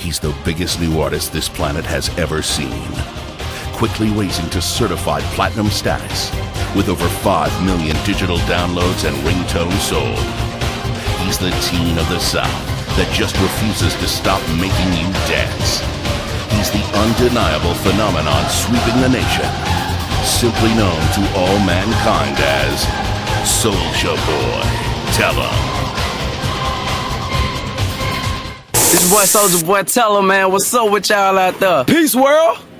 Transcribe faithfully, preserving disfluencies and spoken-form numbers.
He's the biggest new artist this planet has ever seen, quickly raising to certified platinum status with over five million digital downloads and ringtones sold. He's the teen of the South that just refuses to stop making you dance. He's the undeniable phenomenon sweeping the nation, simply known to all mankind as Soulja Boy. Tell 'em. This boy Soulja Boy, tell 'em, man, what's up with y'all out there? Peace, world.